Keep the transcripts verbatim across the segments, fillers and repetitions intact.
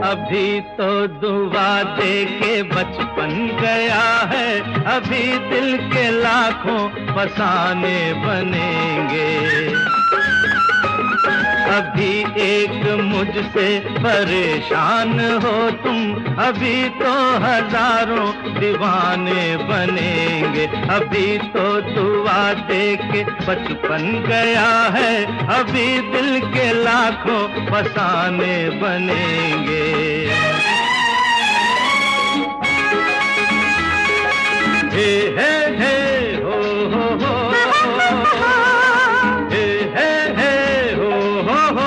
अभी तो दुआ दे के बचपन गया है, अभी दिल के लाखों फसाने बनेंगे। अभी एक मुझसे परेशान हो तुम, अभी तो हजारों दीवाने बनेंगे। अभी तो दुआ दे के बचपन गया है, अभी दिल के लाखों फसाने बनेंगे। हे हे हे हो हो हो, हे हे हे हो हो हो।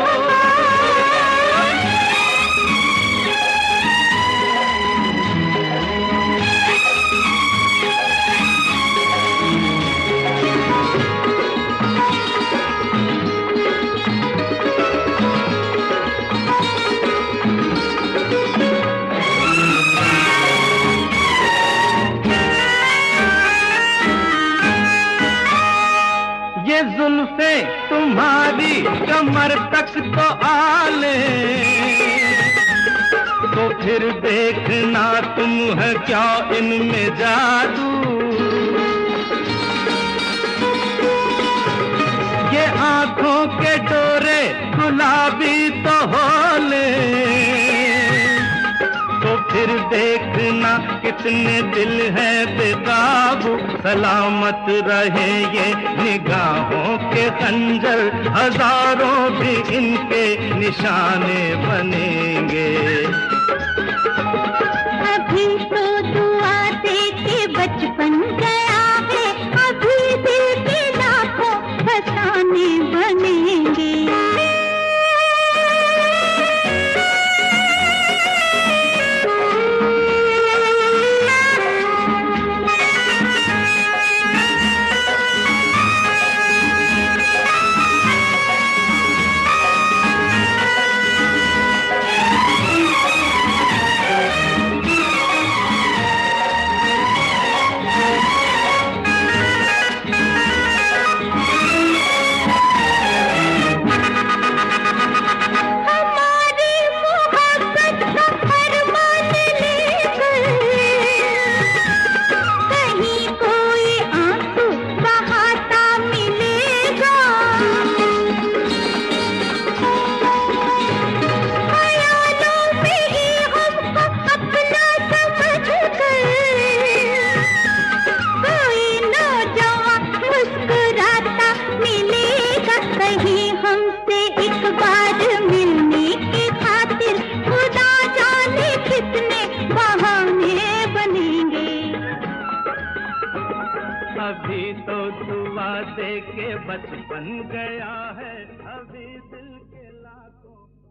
ये जुल्फे तुम्हारी कमर तक तो आले, तो फिर देखना तुम है क्या इनमें जादू। ये आंखों के डोरे गुलाबी तो होले, तो फिर देखना कितने दिल है बेकाबू। सलामत रहे ये निगाहों के खंजर, हजारों भी इनके निशाने बनेंगे। अभी तो दुआ दे के बचपन गया है, अभी दिल के लाखों फसाने बनेंगे। हमसे एक बार मिलने की खातिर खुदा जाने कितने बहाने बनेंगे। अभी तो दुआ दे के बचपन गया है, अभी दिल के लाखों